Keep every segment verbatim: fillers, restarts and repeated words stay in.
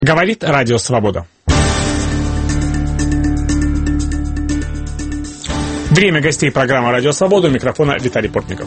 Говорит Радио Свобода. Время гостей программы «Радио Свобода». У микрофона Виталий Портников.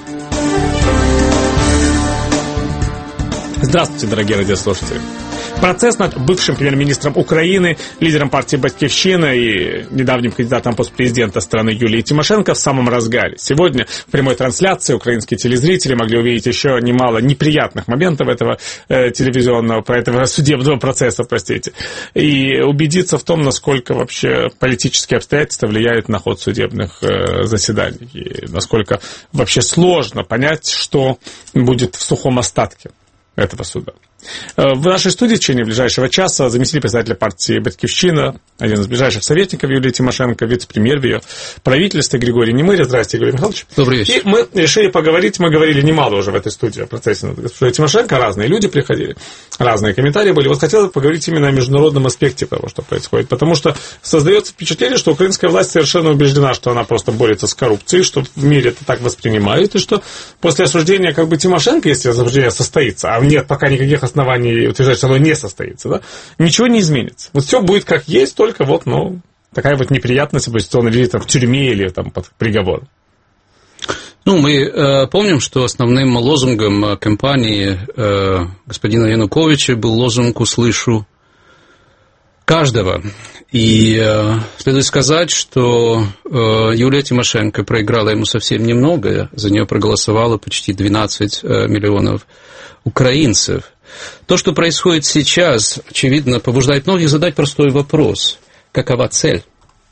Здравствуйте, дорогие радиослушатели. Процесс над бывшим премьер-министром Украины, лидером партии «Батькивщина» и недавним кандидатом на пост президента страны Юлией Тимошенко в самом разгаре. Сегодня в прямой трансляции украинские телезрители могли увидеть еще немало неприятных моментов этого э, телевизионного, этого судебного процесса, простите, и убедиться в том, насколько вообще политические обстоятельства влияют на ход судебных э, заседаний, и насколько вообще сложно понять, что будет в сухом остатке этого суда. В нашей студии в течение ближайшего часа заместитель председателя партии «Батькивщина», один из ближайших советников Юлии Тимошенко, вице-премьер в ее правительстве Григорий Немыря. Здравствуйте, Григорий Михайлович. Добрый вечер. И мы решили поговорить, мы говорили немало уже в этой студии о процессе над госпожой Тимошенко, разные люди приходили, разные комментарии были. Вот хотелось бы поговорить именно о международном аспекте того, что происходит, потому что создается впечатление, что украинская власть совершенно убеждена, что она просто борется с коррупцией, что в мире это так воспринимают, и что после осуждения как бы Тимошенко, если осуждение состоится, а нет пока никаких оснований утверждать, что оно не состоится, да, ничего не изменится. Вот все будет как есть, только вот, ну, такая вот неприятность оппозиционная, или там в тюрьме, или там под приговором. Ну, мы э, помним, что основным лозунгом кампании э, господина Януковича был лозунг «Услышу каждого». И э, следует сказать, что э, Юлия Тимошенко проиграла ему совсем немного, за нее проголосовало почти двенадцать э, миллионов украинцев. То, что происходит сейчас, очевидно, побуждает многих задать простой вопрос. Какова цель?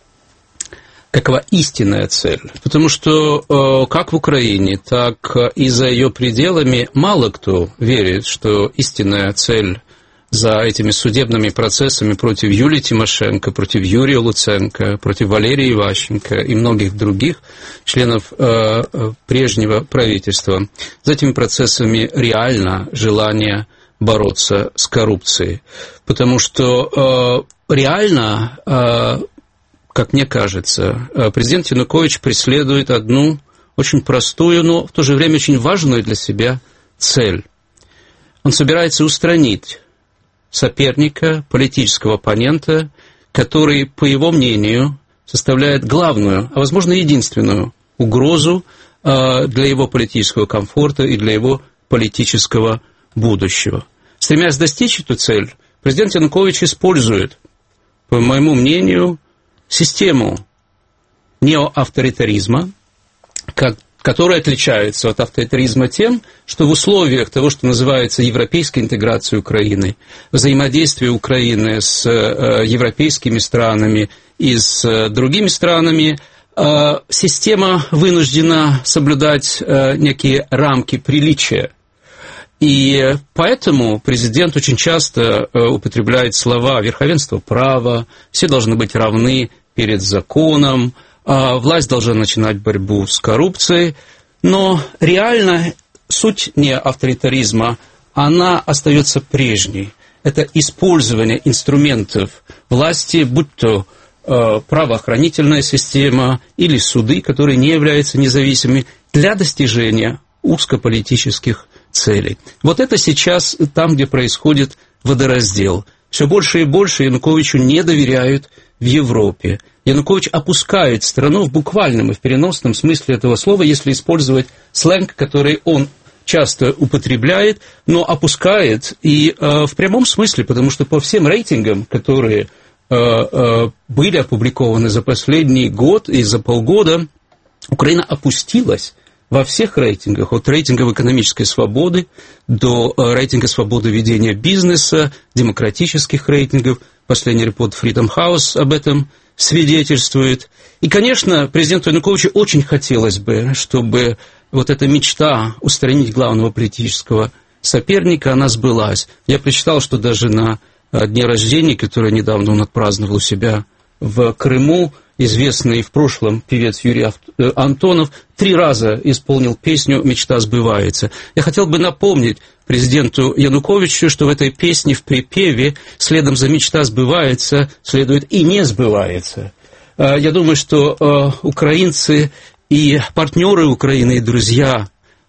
Какова истинная цель? Потому что как в Украине, так и за ее пределами мало кто верит, что истинная цель за этими судебными процессами против Юлии Тимошенко, против Юрия Луценко, против Валерия Иващенко и многих других членов прежнего правительства, за этими процессами реально желание бороться с коррупцией. Потому что э, реально, э, как мне кажется, президент Янукович преследует одну очень простую, но в то же время очень важную для себя цель. Он собирается устранить соперника, политического оппонента, который, по его мнению, составляет главную, а возможно единственную угрозу э, для его политического комфорта и для его политического будущего. Стремясь достичь эту цель, президент Янукович использует, по моему мнению, систему неоавторитаризма, которая отличается от авторитаризма тем, что в условиях того, что называется европейской интеграцией Украины, взаимодействия Украины с европейскими странами и с другими странами, система вынуждена соблюдать некие рамки приличия. И поэтому президент очень часто употребляет слова «верховенство права», «все должны быть равны перед законом», «власть должна начинать борьбу с коррупцией». Но реально суть не авторитаризма, она остается прежней. Это использование инструментов власти, будь то правоохранительная система или суды, которые не являются независимыми, для достижения узкополитических целей. Вот это сейчас там, где происходит водораздел. Все больше и больше Януковичу не доверяют в Европе. Янукович опускает страну в буквальном и в переносном смысле этого слова, если использовать сленг, который он часто употребляет, но опускает и э, в прямом смысле, потому что по всем рейтингам, которые э, э, были опубликованы за последний год и за полгода, Украина опустилась во всех рейтингах, от рейтингов экономической свободы до рейтинга свободы ведения бизнеса, демократических рейтингов. Последний репорт Freedom House об этом свидетельствует. И, конечно, президенту Януковичу очень хотелось бы, чтобы вот эта мечта устранить главного политического соперника, она сбылась. Я прочитал, что даже на дне рождения, который недавно он отпраздновал у себя в Крыму, известный в прошлом певец Юрий Антонов три раза исполнил песню «Мечта сбывается». Я хотел бы напомнить президенту Януковичу, что в этой песне в припеве следом за «Мечта сбывается» следует «и не сбывается». Я думаю, что украинцы и партнеры Украины, и друзья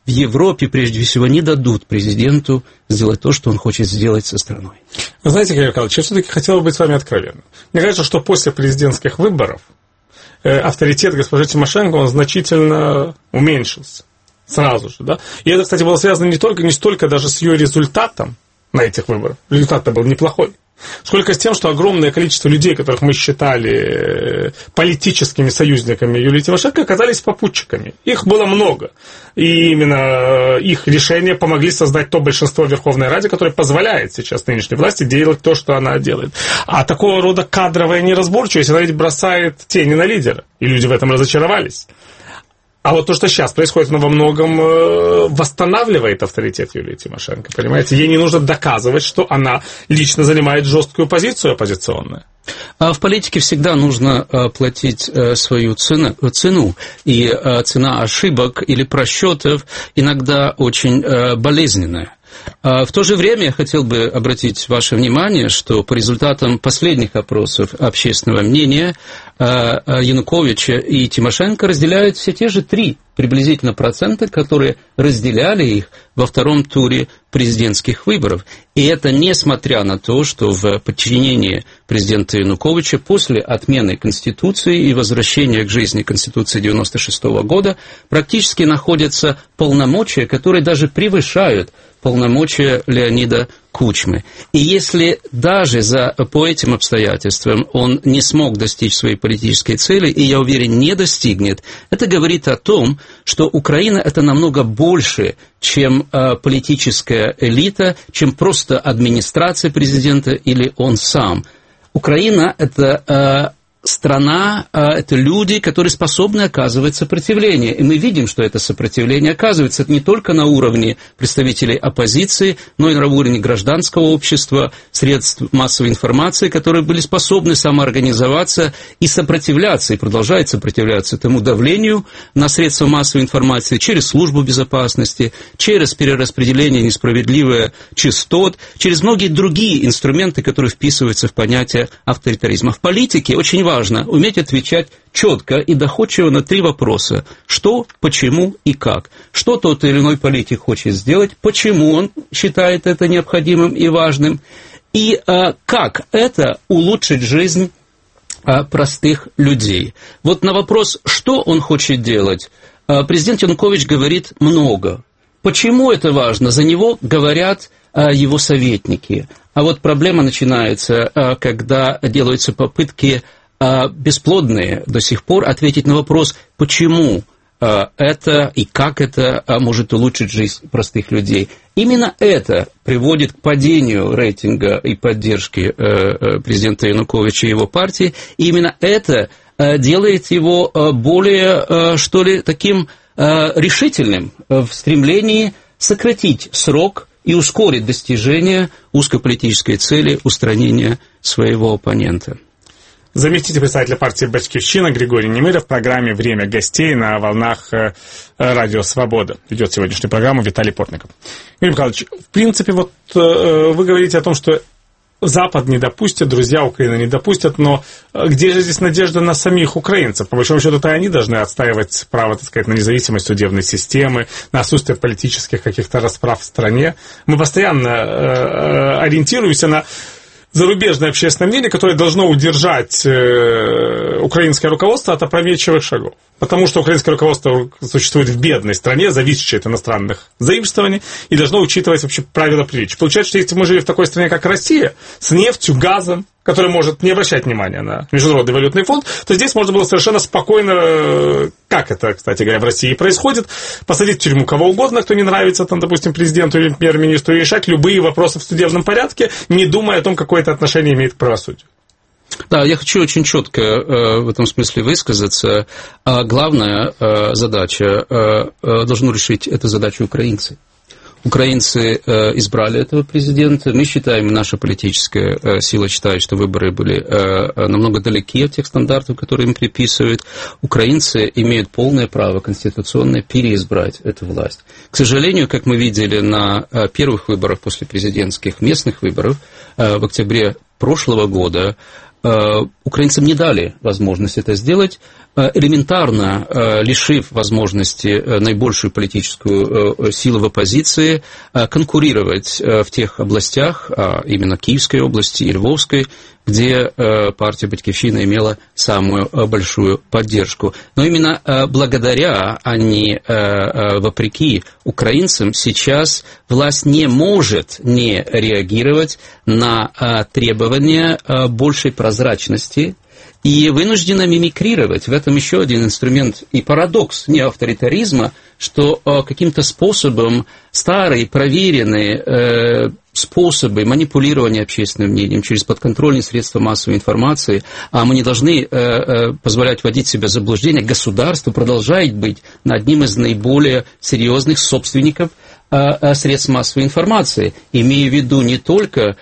в Европе, прежде всего, не дадут президенту сделать то, что он хочет сделать со страной. Вы знаете, Григорий Михайлович, я все-таки хотел бы быть с вами откровенным. Мне кажется, что после президентских выборов э, авторитет госпожи Тимошенко, он значительно уменьшился. Сразу же, да. И это, кстати, было связано не только, не столько даже с ее результатом на этих выборах. Результат-то был неплохой. Сколько с тем, что огромное количество людей, которых мы считали политическими союзниками Юлии Тимошенко, оказались попутчиками. Их было много. И именно их решения помогли создать то большинство в Верховной Раде, которое позволяет сейчас нынешней власти делать то, что она делает. А такого рода кадровая неразборчивость, она ведь бросает тени на лидера. И люди в этом разочаровались. А вот то, что сейчас происходит, оно во многом восстанавливает авторитет Юлии Тимошенко, понимаете? Ей не нужно доказывать, что она лично занимает жесткую позицию оппозиционную. А в политике всегда нужно платить свою цену, цену, и цена ошибок или просчетов иногда очень болезненная. В то же время я хотел бы обратить ваше внимание, что по результатам последних опросов общественного мнения Януковича и Тимошенко разделяют все те же три приблизительно процента, которые разделяли их во втором туре президентских выборов. И это несмотря на то, что в подчинении президента Януковича после отмены Конституции и возвращения к жизни Конституции девяносто шестого года практически находятся полномочия, которые даже превышают полномочия Леонида Кучмы. И если даже за, по этим обстоятельствам он не смог достичь своей политической цели, и, я уверен, не достигнет, это говорит о том, что Украина – это намного больше, чем э, политическая элита, чем просто администрация президента или он сам. Украина – это э, страна, э, это люди, которые способны оказывать сопротивление. И мы видим, что это сопротивление оказывается не только на уровне представителей оппозиции, но и на уровне гражданского общества, средств массовой информации, которые были способны самоорганизоваться и сопротивляться, и продолжают сопротивляться этому давлению на средства массовой информации через службу безопасности, через перераспределение несправедливых частот, через многие другие инструменты, которые вписываются в понятие авторитаризма. В политике очень важно важно уметь отвечать четко и доходчиво на три вопроса. Что, почему и как. Что тот или иной политик хочет сделать, почему он считает это необходимым и важным, и а, как это улучшит жизнь а, простых людей. Вот на вопрос, что он хочет делать, а, президент Янукович говорит много. Почему это важно? За него говорят а, его советники. А вот проблема начинается, а, когда делаются попытки бесплодные до сих пор ответить на вопрос, почему это и как это может улучшить жизнь простых людей. Именно это приводит к падению рейтинга и поддержки президента Януковича и его партии, и именно это делает его более, что ли, таким решительным в стремлении сократить срок и ускорить достижение узкополитической цели устранения своего оппонента. Заместитель председателя партии «Батькивщина» Григорий Немыров в программе «Время гостей» на волнах радио «Свобода». Ведет сегодняшнюю программу Виталий Портников. Григорий Михайлович, в принципе, вот вы говорите о том, что Запад не допустит, друзья Украины не допустят, но где же здесь надежда на самих украинцев? По большому счету, это они должны отстаивать право, так сказать, на независимость судебной системы, на отсутствие политических каких-то расправ в стране. Мы постоянно ориентируемся на зарубежное общественное мнение, которое должно удержать э, украинское руководство от опрометчивых шагов. Потому что украинское руководство существует в бедной стране, зависящей от иностранных заимствований, и должно учитывать вообще правила приличия. Получается, что если мы жили в такой стране, как Россия, с нефтью, газом, который может не обращать внимания на Международный валютный фонд, то здесь можно было совершенно спокойно, как это, кстати говоря, в России происходит, посадить в тюрьму кого угодно, кто не нравится, там, допустим, президенту или премьер-министру, и решать любые вопросы в судебном порядке, не думая о том, какое это отношение имеет к правосудию. Да, я хочу очень четко э, в этом смысле высказаться. А главная э, задача э, э, должны решить эту задачу украинцы. Украинцы э, избрали этого президента. Мы считаем, наша политическая э, сила считает, что выборы были э, намного далеки от тех стандартов, которые им приписывают. Украинцы имеют полное право конституционное переизбрать эту власть. К сожалению, как мы видели на э, первых выборах после президентских местных выборов э, в октябре прошлого года, украинцам не дали возможность это сделать, элементарно лишив возможности наибольшую политическую силу в оппозиции конкурировать в тех областях, а именно Киевской области и Львовской, где партия «Батьківщина» имела самую большую поддержку. Но именно благодаря, а не вопреки украинцам, сейчас власть не может не реагировать на требования большей прозрачности и вынуждена мимикрировать. В этом еще один инструмент и парадокс неавторитаризма, что каким-то способом старые, проверенные способы манипулирования общественным мнением через подконтрольные средства массовой информации, а мы не должны позволять вводить себя в заблуждение, государство продолжает быть одним из наиболее серьезных собственников средств массовой информации, имея в виду не только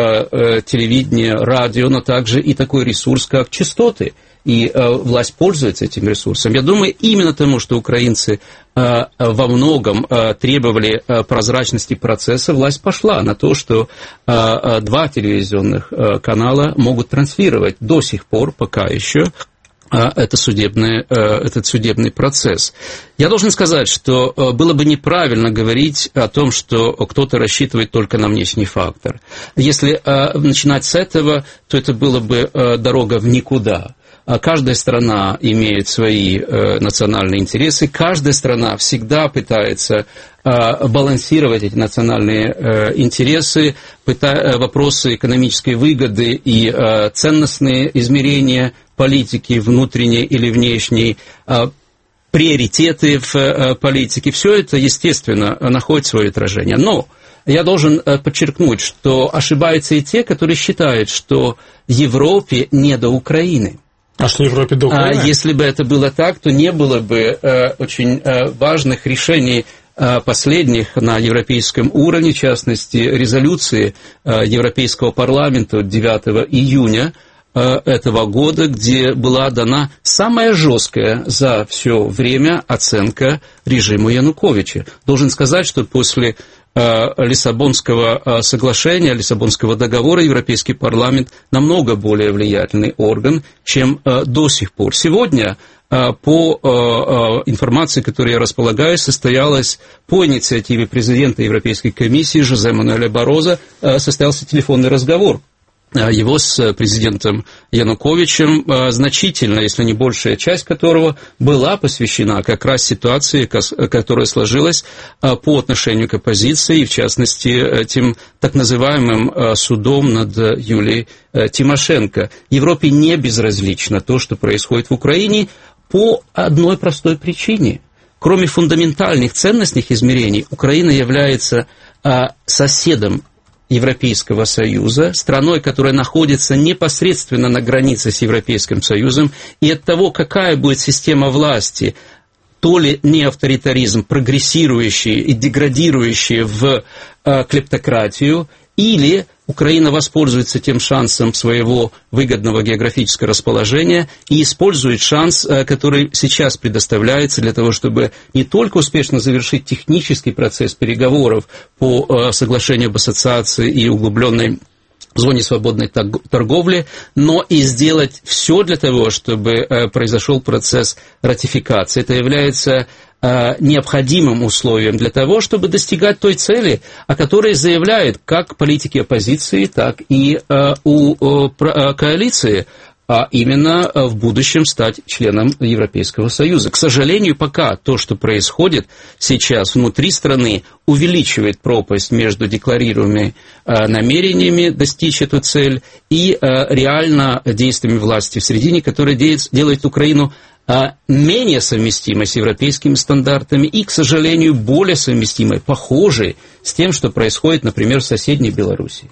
телевидение, радио, но также и такой ресурс, как частоты. И власть пользуется этим ресурсом. Я думаю, именно тому, что украинцы во многом требовали прозрачности процесса, власть пошла на то, что два телевизионных канала могут транслировать до сих пор, пока еще, это судебный, этот судебный процесс. Я должен сказать, что было бы неправильно говорить о том, что кто-то рассчитывает только на внешний фактор. Если начинать с этого, то это было бы дорога в никуда. Каждая страна имеет свои э, национальные интересы, каждая страна всегда пытается э, балансировать эти национальные э, интересы, пыта- вопросы экономической выгоды и э, ценностные измерения политики, внутренней или внешней, э, приоритеты в э, политике. Все это, естественно, находит свое отражение. Но я должен э, подчеркнуть, что ошибаются и те, которые считают, что Европе не до Украины. А что Европе до Украины? А если бы это было так, то не было бы э, очень э, важных решений э, последних на европейском уровне, в частности, резолюции э, Европейского парламента девятого июня э, этого года, где была дана самая жесткая за все время оценка режиму Януковича. Должен сказать, что после Лиссабонского соглашения, Лиссабонского договора Европейский парламент намного более влиятельный орган, чем до сих пор. Сегодня, по информации, которой я располагаю, состоялась по инициативе президента Европейской комиссии Жозе Мануэля Барозо состоялся телефонный разговор его с президентом Януковичем, значительно, если не большая часть которого была посвящена как раз ситуации, которая сложилась по отношению к оппозиции, и в частности этим так называемым судом над Юлией Тимошенко. Европе не безразлично то, что происходит в Украине, по одной простой причине. Кроме фундаментальных ценностных измерений, Украина является соседом Европейского Союза, страной, которая находится непосредственно на границе с Европейским Союзом, и от того, какая будет система власти, то ли не авторитаризм, прогрессирующий и деградирующий в э, клептократию, или Украина воспользуется тем шансом своего выгодного географического расположения и использует шанс, который сейчас предоставляется для того, чтобы не только успешно завершить технический процесс переговоров по соглашению об ассоциации и углубленной зоне свободной торговли, но и сделать все для того, чтобы произошел процесс ратификации. Это является необходимым условием для того, чтобы достигать той цели, о которой заявляют как политики оппозиции, так и у коалиции, а именно в будущем стать членом Европейского Союза. К сожалению, пока то, что происходит сейчас внутри страны, увеличивает пропасть между декларируемыми намерениями достичь эту цель и реально действиями власти в середине, которые делают Украину менее совместимой с европейскими стандартами и, к сожалению, более совместимой, похожей с тем, что происходит, например, в соседней Белоруссии.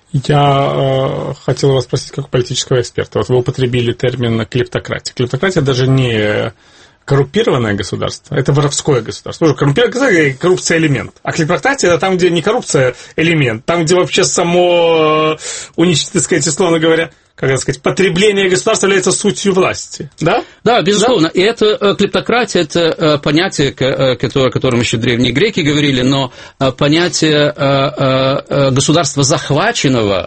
Я э, хотел вас спросить, как политического эксперта. Вот вы употребили термин клептократия. Клептократия даже не коррумпированное государство, это воровское государство. Тоже коррумпированное, коррупция элемент. А клептократия это там, где не коррупция элемент, там, где вообще само, так сказать, условно говоря, как это сказать, потребление государства является сутью власти, да? Да, безусловно. Да? И это клептократия, это понятие, о котором еще древние греки говорили, но понятие государства захваченного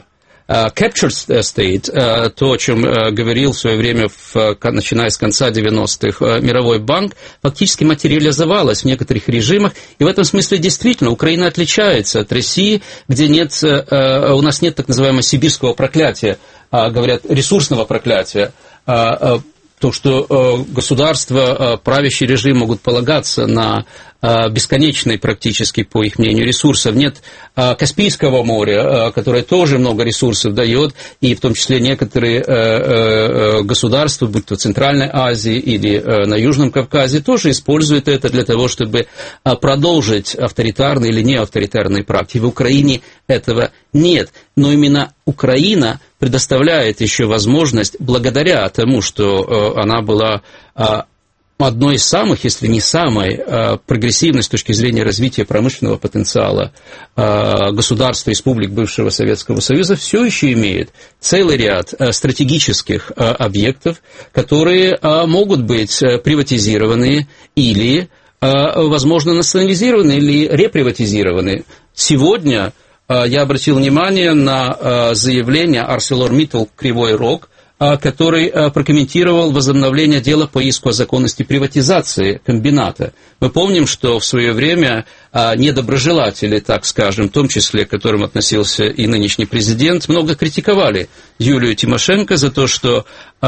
captured state, то, о чем говорил в свое время, в, начиная с конца девяностых, Мировой банк, фактически материализовалась в некоторых режимах, и в этом смысле действительно Украина отличается от России, где нет, у нас нет так называемого сибирского проклятия, говорят, ресурсного проклятия, то, что государство, правящий режим могут полагаться на бесконечные практически, по их мнению, ресурсов. Нет Каспийского моря, которое тоже много ресурсов дает, и в том числе некоторые государства, будь то в Центральной Азии или на Южном Кавказе, тоже используют это для того, чтобы продолжить авторитарные или неавторитарные практики. В Украине этого нет, но именно Украина предоставляет еще возможность, благодаря тому, что она была одной из самых, если не самой, прогрессивной с точки зрения развития промышленного потенциала государств, республик бывшего Советского Союза, все еще имеет целый ряд стратегических объектов, которые могут быть приватизированы или, возможно, национализированы или реприватизированы. Сегодня я обратил внимание на заявление ArcelorMittal Кривой Рог, который прокомментировал возобновление дела по иску о законности приватизации комбината. Мы помним, что в свое время недоброжелатели, так скажем, в том числе, к которым относился и нынешний президент, много критиковали Юлию Тимошенко за то, что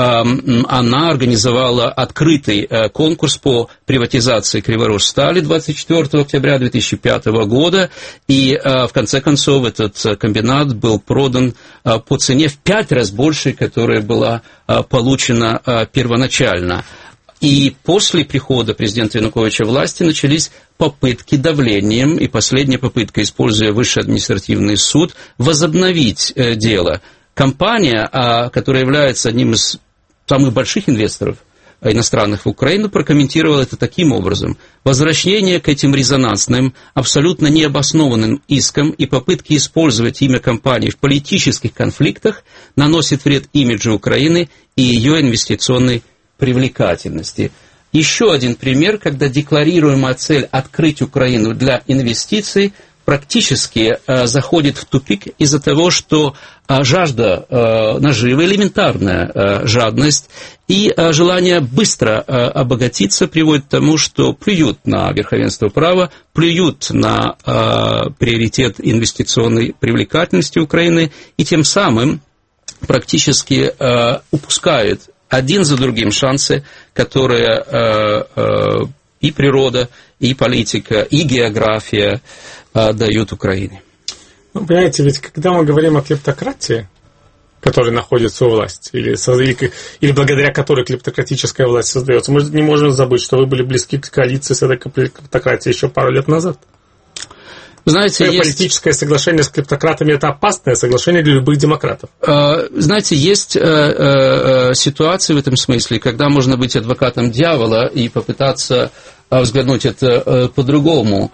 она организовала открытый конкурс по приватизации Криворожстали двадцать четвёртого октября две тысячи пятого года, и в конце концов этот комбинат был продан по цене в пять раз больше, которая была получена первоначально. И после прихода президента Януковича в власти начались попытки давлением, и последняя попытка, используя Высший административный суд, возобновить дело. Компания, которая является одним из самых больших инвесторов иностранных в Украину, прокомментировала это таким образом. Возвращение к этим резонансным, абсолютно необоснованным искам и попытки использовать имя компании в политических конфликтах наносит вред имиджу Украины и ее инвестиционной привлекательности. Еще один пример, когда декларируемая цель открыть Украину для инвестиций практически э, заходит в тупик из-за того, что э, жажда э, наживы, элементарная э, жадность и э, желание быстро э, обогатиться приводит к тому, что плюют на верховенство права, плюют на э, приоритет инвестиционной привлекательности Украины и тем самым практически э, упускают один за другим шансы, которые э, э, и природа, и политика, и география э, дают Украине. Ну, понимаете, ведь когда мы говорим о клептократии, которая находится у власти, или, или, или благодаря которой клептократическая власть создается, мы не можем забыть, что вы были близки к коалиции с этой клептократией еще пару лет назад. Знаете, есть... Политическое соглашение с клептократами – это опасное соглашение для любых демократов. Знаете, есть ситуации в этом смысле, когда можно быть адвокатом дьявола и попытаться взглянуть это по-другому.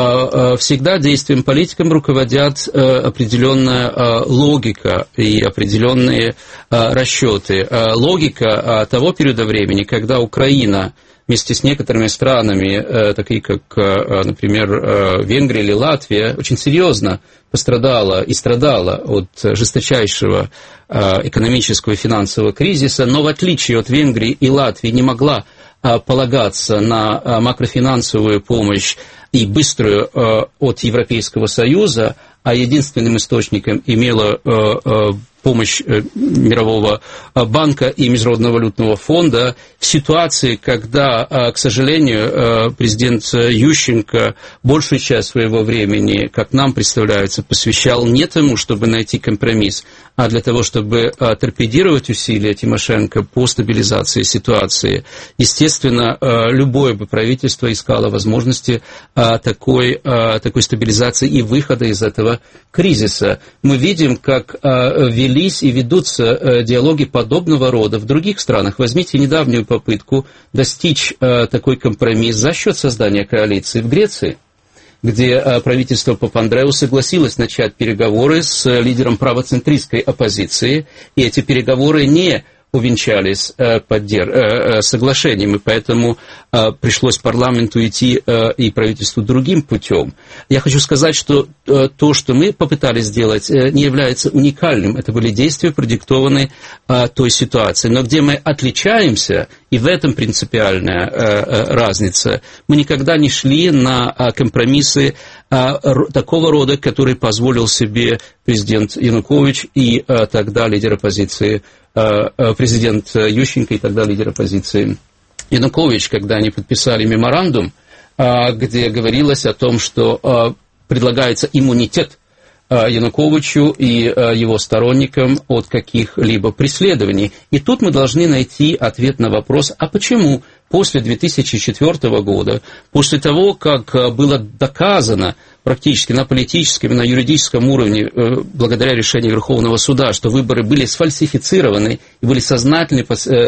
Всегда действием политикам руководят определенная логика и определенные расчеты. Логика того периода времени, когда Украина вместе с некоторыми странами, такие как, например, Венгрия или Латвия, очень серьезно пострадала и страдала от жесточайшего экономического и финансового кризиса, но в отличие от Венгрии и Латвии не могла полагаться на макрофинансовую помощь и быструю от Европейского Союза, а единственным источником имела помощь Мирового банка и Международного валютного фонда в ситуации, когда, к сожалению, президент Ющенко большую часть своего времени, как нам представляется, посвящал не тому, чтобы найти компромисс, а для того, чтобы торпедировать усилия Тимошенко по стабилизации ситуации. Естественно, любое бы правительство искало возможности такой, такой стабилизации и выхода из этого кризиса. Мы видим, как велись и ведутся диалоги подобного рода в других странах. Возьмите недавнюю попытку достичь такой компромисс за счет создания коалиции в Греции, где правительство Папандреу согласилось начать переговоры с лидером правоцентристской оппозиции, и эти переговоры не увенчались э, поддерж... э, соглашением, и поэтому э, пришлось парламенту идти э, и правительству другим путем. Я хочу сказать, что э, то, что мы попытались сделать, э, не является уникальным. Это были действия, продиктованные э, той ситуацией. Но где мы отличаемся, и в этом принципиальная э, э, разница, мы никогда не шли на э, компромиссы э, р- такого рода, который позволил себе президент Янукович и э, тогда лидер оппозиции президент Ющенко и тогда лидер оппозиции Янукович, когда они подписали меморандум, где говорилось о том, что предлагается иммунитет Януковичу и его сторонникам от каких-либо преследований. И тут мы должны найти ответ на вопрос, а почему после две тысячи четвёртого года, после того, как было доказано практически на политическом и на юридическом уровне, благодаря решению Верховного суда, что выборы были сфальсифицированы, и были сознательные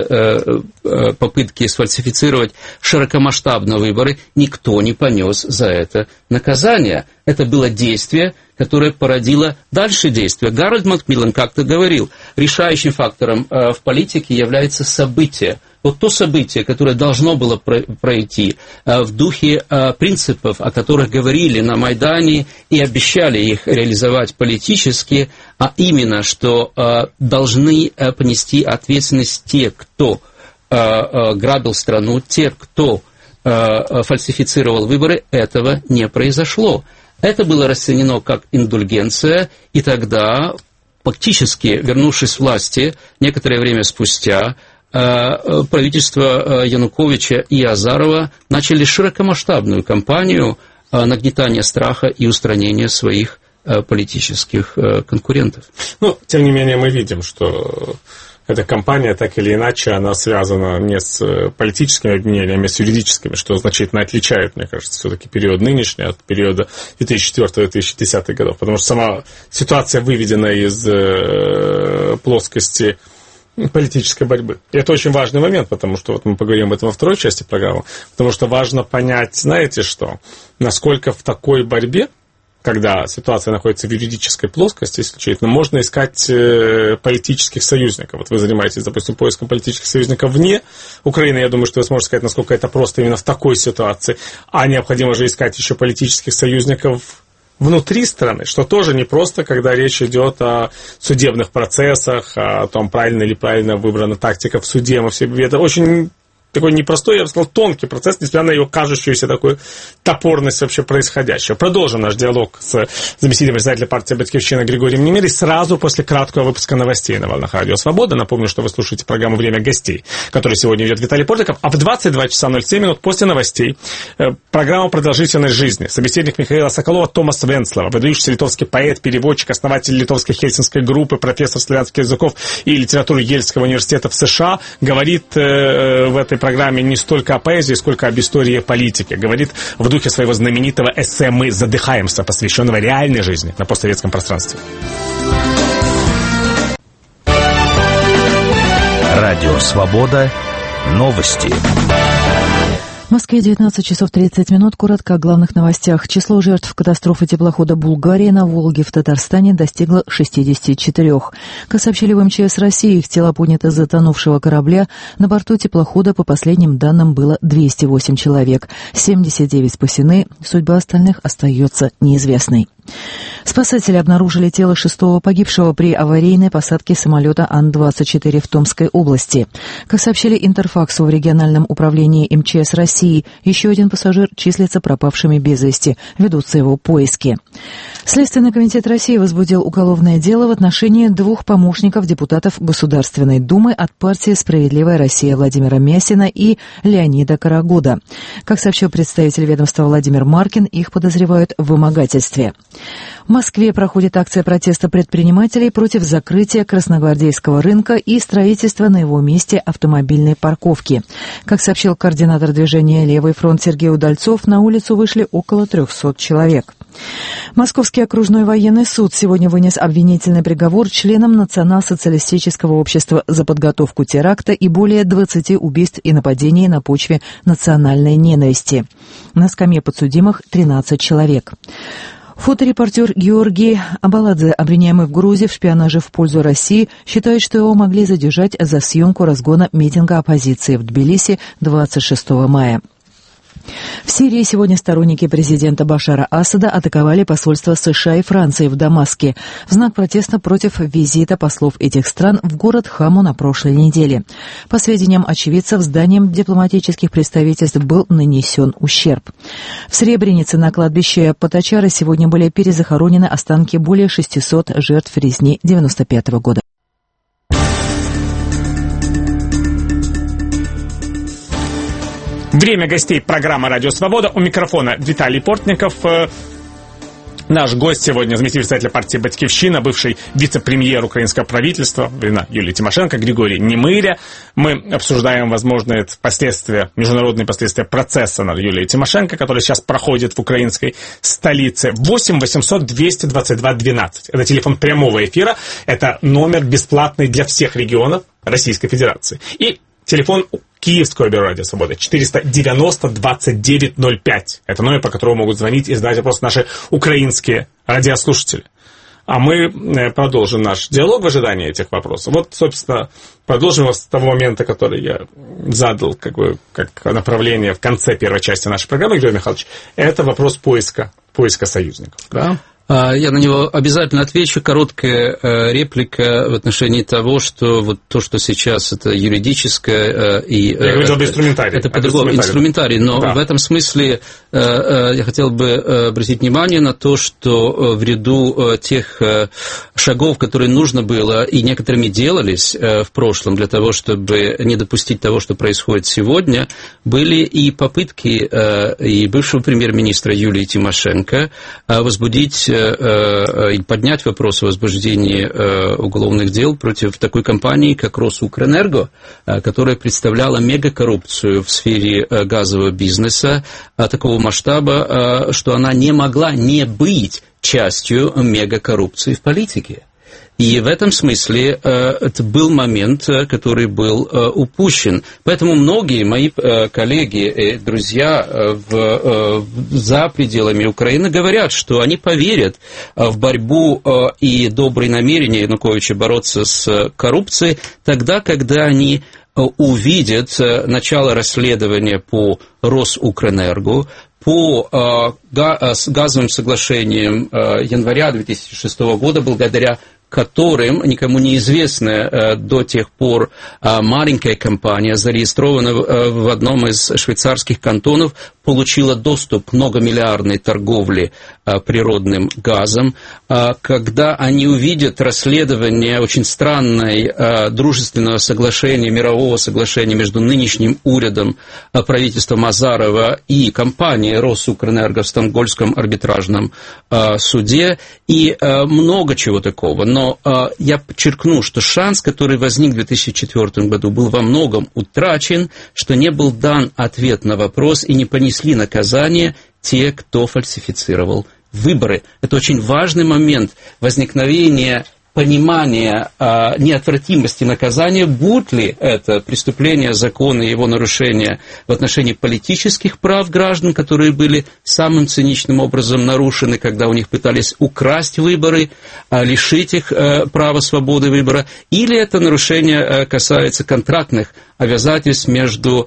попытки сфальсифицировать широкомасштабно выборы, никто не понес за это наказание. Это было действие, которое породило дальше действия. Гарольд Макмиллан как-то говорил, решающим фактором в политике является событие. Вот то событие, которое должно было пройти в духе принципов, о которых говорили на Майдане и обещали их реализовать политически, а именно, что должны понести ответственность те, кто грабил страну, те, кто фальсифицировал выборы, этого не произошло. Это было расценено как индульгенция, и тогда, фактически, вернувшись к власти, некоторое время спустя, правительство Януковича и Азарова начали широкомасштабную кампанию нагнетания страха и устранения своих политических конкурентов. Ну, тем не менее, мы видим, что эта кампания, так или иначе, она связана не с политическими обвинениями, а с юридическими, что значительно отличает, мне кажется, все-таки период нынешний от периода две тысячи четвёртого - две тысячи десятых годов. Потому что сама ситуация выведена из плоскости политической борьбы. И это очень важный момент, потому что вот мы поговорим об этом во второй части программы, потому что важно понять, знаете что, насколько в такой борьбе, когда ситуация находится в юридической плоскости исключительно, можно искать политических союзников. Вот вы занимаетесь, допустим, поиском политических союзников вне Украины. Я думаю, что вы сможете сказать, насколько это просто именно в такой ситуации. А необходимо же искать еще политических союзников внутри страны, что тоже непросто, когда речь идет о судебных процессах, о том, правильно или правильно выбрана тактика в суде. Это очень такой непростой, я бы сказал, тонкий процесс, несмотря на его кажущуюся такую топорность вообще происходящего. Продолжим наш диалог с заместителем председателя партии «Батькивщина» Григорием Немирой сразу после краткого выпуска новостей на волнах Радио Свобода. Напомню, что вы слушаете программу «Время гостей», которую сегодня ведет Виталий Портников, а в двадцать два часа ноль семь минут после новостей программа «Продолжительность жизни». Собеседник Михаила Соколова Томас Венцлава, выдающийся литовский поэт, переводчик, основатель литовской хельсинской группы, профессор славянских языков и литературы Ельского университета в США, говорит э, в этой программе не столько о поэзии, сколько об истории политики. Говорит в духе своего знаменитого эссе «Мы задыхаемся», посвященного реальной жизни на постсоветском пространстве. Радио «Свобода». Новости. В Москве девятнадцать часов тридцать минут. Коротко о главных новостях. Число жертв катастрофы теплохода «Булгария» на Волге в Татарстане достигло шестидесяти четырёх. Как сообщили в эм че эс России, их тела подняты с затонувшего корабля. На борту теплохода, по последним данным, было двести восемь человек. семьдесят девять спасены, судьба остальных остается неизвестной. Спасатели обнаружили тело шестого погибшего при аварийной посадке самолета Ан двадцать четыре в Томской области. Как сообщили Интерфаксу в региональном управлении эм че эс России, еще один пассажир числится пропавшими без вести. Ведутся его поиски. Следственный комитет России возбудил уголовное дело в отношении двух помощников депутатов Государственной Думы от партии «Справедливая Россия» Владимира Мясина и Леонида Карагода. Как сообщил представитель ведомства Владимир Маркин, их подозревают в вымогательстве. В Москве проходит акция протеста предпринимателей против закрытия Красногвардейского рынка и строительства на его месте автомобильной парковки. Как сообщил координатор движения «Левый фронт» Сергей Удальцов, на улицу вышли около трехсот человек. Московский окружной военный суд сегодня вынес обвинительный приговор членам Национал-социалистического общества за подготовку теракта и более двадцати убийств и нападений на почве национальной ненависти. На скамье подсудимых тринадцать человек. Фоторепортер Георгий Абаладзе, обвиняемый в Грузии в шпионаже в пользу России, считает, что его могли задержать за съемку разгона митинга оппозиции в Тбилиси двадцать шестого мая. В Сирии сегодня сторонники президента Башара Асада атаковали посольство США и Франции в Дамаске в знак протеста против визита послов этих стран в город Хаму на прошлой неделе. По сведениям очевидцев, зданиям дипломатических представительств был нанесен ущерб. В Сребренице на кладбище Потачара сегодня были перезахоронены останки более шестисот жертв резни девяносто пятого года. Время гостей программы «Радио Свобода». У микрофона Виталий Портников. Наш гость сегодня — заместитель председателя партии «Батькивщина», бывший вице-премьер украинского правительства, времена Юлии Тимошенко, Григорий Немыря. Мы обсуждаем возможные последствия, международные последствия процесса над Юлией Тимошенко, который сейчас проходит в украинской столице. восемь восемьсот двести двадцать два двенадцать. Это телефон прямого эфира. Это номер бесплатный для всех регионов Российской Федерации. И телефон Киевского бюро «Радио Свобода» четыреста девяносто двадцать девять ноль пять. Это номер, по которому могут звонить и задать вопрос наши украинские радиослушатели. А мы продолжим наш диалог в ожидании этих вопросов. Вот, собственно, продолжим его с того момента, который я задал как бы, как направление в конце первой части нашей программы, Григорий Михайлович. Это вопрос поиска, поиска союзников. Да? Я на него обязательно отвечу. Короткая э, реплика в отношении того, что вот то, что сейчас это юридическое э, и... Э, я говорил об инструментарии. Это по-другому инструментарий, но да. В этом смысле э, э, я хотел бы обратить внимание на то, что в ряду э, тех э, шагов, которые нужно было и некоторыми делались э, в прошлом для того, чтобы не допустить того, что происходит сегодня, были и попытки э, и бывшего премьер-министра Юлии Тимошенко э, возбудить и поднять вопрос о возбуждении уголовных дел против такой компании, как Росукрэнерго, которая представляла мегакоррупцию в сфере газового бизнеса такого масштаба, что она не могла не быть частью мегакоррупции в политике. И в этом смысле э, это был момент, который был э, упущен. Поэтому многие мои э, коллеги и друзья э, в, э, за пределами Украины говорят, что они поверят э, в борьбу э, и добрые намерения Януковича бороться с коррупцией тогда, когда они э, увидят э, начало расследования по Росукрэнерго, по э, га- газовым соглашениям э, января две тысячи шестого года, благодаря которым никому неизвестная э, до тех пор э, маленькая компания, зарегистрованная э, в одном из швейцарских кантонов, получила доступ к многомиллиардной торговле э, природным газом. Э, когда они увидят расследование очень странной э, дружественного соглашения, мирового соглашения между нынешним урядом э, правительства Азарова и компанией Росукрэнерго в Стокгольмском арбитражном э, суде, и э, много чего такого. Но Но э, я подчеркну, что шанс, который возник в две тысячи четвёртом году, был во многом утрачен, что не был дан ответ на вопрос и не понесли наказание те, кто фальсифицировал выборы. Это очень важный момент возникновения понимания э, неотвратимости наказания, будь ли это преступление закона и его нарушение в отношении политических прав граждан, которые были самым циничным образом нарушены, когда у них пытались украсть выборы, э, лишить их э, права свободы выбора, или это нарушение э, касается контрактных обязательств между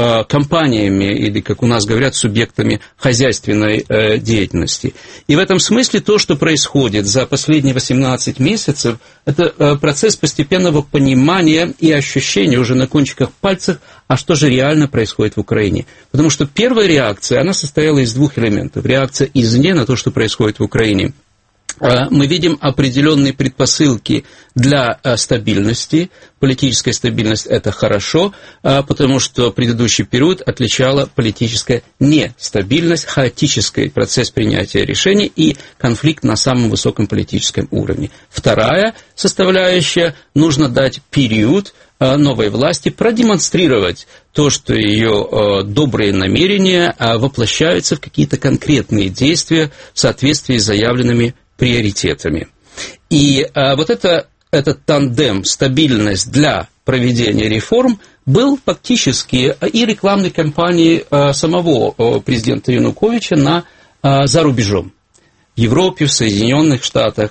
компаниями или, как у нас говорят, субъектами хозяйственной э, деятельности. И в этом смысле то, что происходит за последние восемнадцать месяцев, это э, процесс постепенного понимания и ощущения уже на кончиках пальцев, а что же реально происходит в Украине. Потому что первая реакция, она состояла из двух элементов. Реакция извне на то, что происходит в Украине. Мы видим определенные предпосылки для стабильности. Политическая стабильность – это хорошо, потому что предыдущий период отличала политическая нестабильность, хаотический процесс принятия решений и конфликт на самом высоком политическом уровне. Вторая составляющая – нужно дать период новой власти продемонстрировать то, что ее добрые намерения воплощаются в какие-то конкретные действия в соответствии с заявленными приоритетами. И а, вот это, этот тандем, стабильность для проведения реформ был фактически и рекламной кампанией а, самого а, президента Януковича на, а, за рубежом. Европе, в Соединенных Штатах.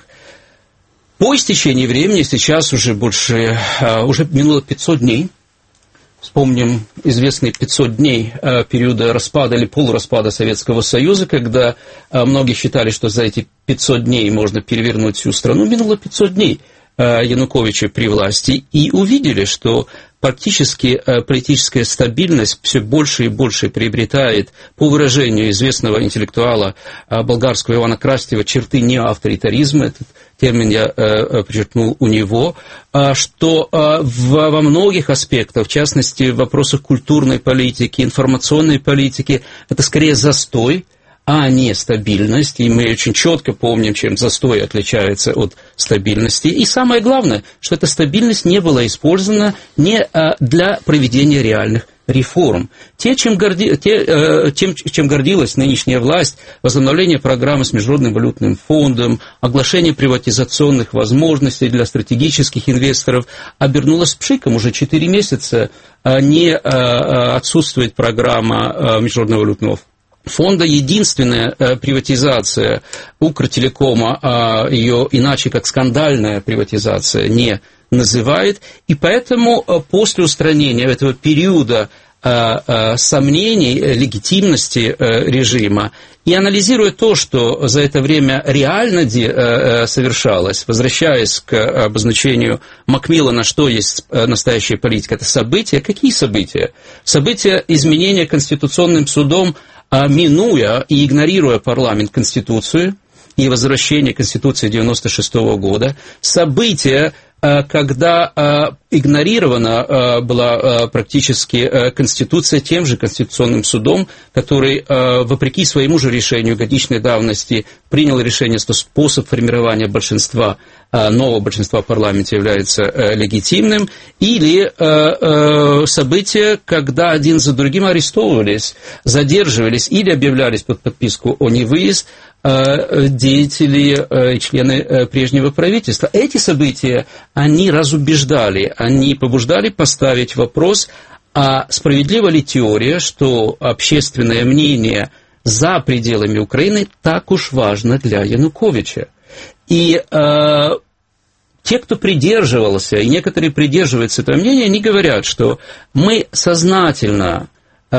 По истечении времени, сейчас уже больше, уже минуло пятьсот дней, вспомним известные пятьсот дней периода распада или полураспада Советского Союза, когда многие считали, что за эти пятьсот дней можно перевернуть всю страну. Минуло пятьсот дней Януковича при власти, и увидели, что практически политическая стабильность все больше и больше приобретает, по выражению известного интеллектуала болгарского Ивана Крастева, черты неоавторитаризма. Этот термин я подчеркнул у него, что во многих аспектах, в частности в вопросах культурной политики, информационной политики, это скорее застой, а не стабильность, и мы очень четко помним, чем застой отличается от стабильности. И самое главное, что эта стабильность не была использована не для проведения реальных реформ. Те, чем, горди, те, тем, чем гордилась нынешняя власть, возобновление программы с Международным валютным фондом, оглашение приватизационных возможностей для стратегических инвесторов, обернулось пшиком. Уже четыре месяца не отсутствует программа Международного валютного фонда. Фонда единственная э, приватизация Укртелекома, э, ее иначе как скандальная приватизация не называет, и поэтому э, после устранения этого периода э, э, сомнений э, легитимности э, режима и анализируя то, что за это время реально де, э, совершалось, возвращаясь к обозначению Макмиллана, что есть настоящая политика, это события. Какие события? События изменения Конституционным судом, минуя и игнорируя парламент Конституцию и возвращение Конституции девяносто шестого года, события, когда игнорирована была практически Конституция тем же Конституционным судом, который, вопреки своему же решению годичной давности, принял решение, что способ формирования большинства, нового большинства в парламенте является легитимным, или события, когда один за другим арестовывались, задерживались или объявлялись под подписку о невыезд деятели и члены прежнего правительства. Эти события, они разубеждали, они побуждали поставить вопрос, а справедлива ли теория, что общественное мнение за пределами Украины так уж важно для Януковича. И э, те, кто придерживался, и некоторые придерживаются этого мнения, они говорят, что мы сознательно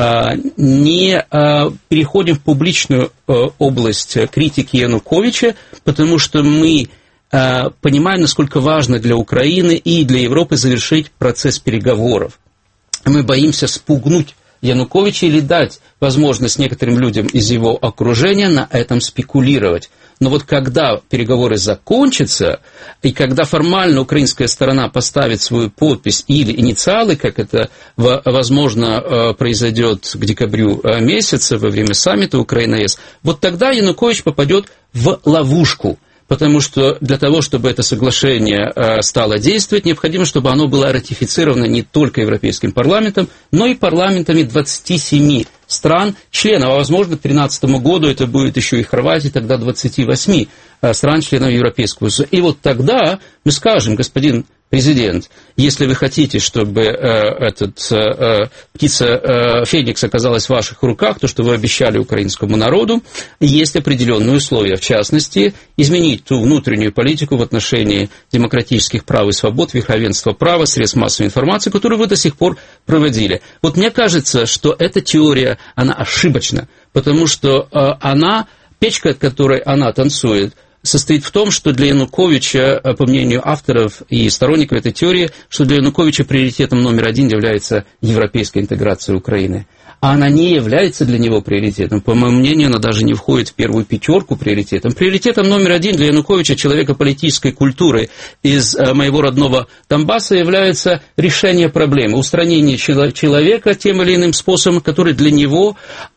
не переходим в публичную область критики Януковича, потому что мы понимаем, насколько важно для Украины и для Европы завершить процесс переговоров. Мы боимся спугнуть Януковича или дать возможность некоторым людям из его окружения на этом спекулировать. Но вот когда переговоры закончатся, и когда формально украинская сторона поставит свою подпись или инициалы, как это, возможно, произойдет к декабрю месяца во время саммита Украина-ЕС, вот тогда Янукович попадет в ловушку. Потому что для того, чтобы это соглашение стало действовать, необходимо, чтобы оно было ратифицировано не только Европейским парламентом, но и парламентами двадцати семи стран, членов, а возможно, к две тысячи тринадцатому году это будет еще и Хорватия, тогда двадцати восьми стран, членов Европейского Союза. И вот тогда мы скажем, господин президент, если вы хотите, чтобы э, этот, э, птица э, Феникс оказалась в ваших руках, то, что вы обещали украинскому народу, есть определенные условия, в частности, изменить ту внутреннюю политику в отношении демократических прав и свобод, верховенства права, средств массовой информации, которую вы до сих пор проводили. Вот мне кажется, что эта теория, она ошибочна, потому что э, она, печка, от которой она танцует, состоит в том, что для Януковича, по мнению авторов и сторонников этой теории, что для Януковича приоритетом номер один является европейская интеграция Украины. А она не является для него приоритетом. По моему мнению, она даже не входит в первую пятерку приоритетом. Приоритетом номер один для Януковича, человека политической культуры из моего родного Донбасса, является решение проблемы, устранение человека тем или иным способом, который для него,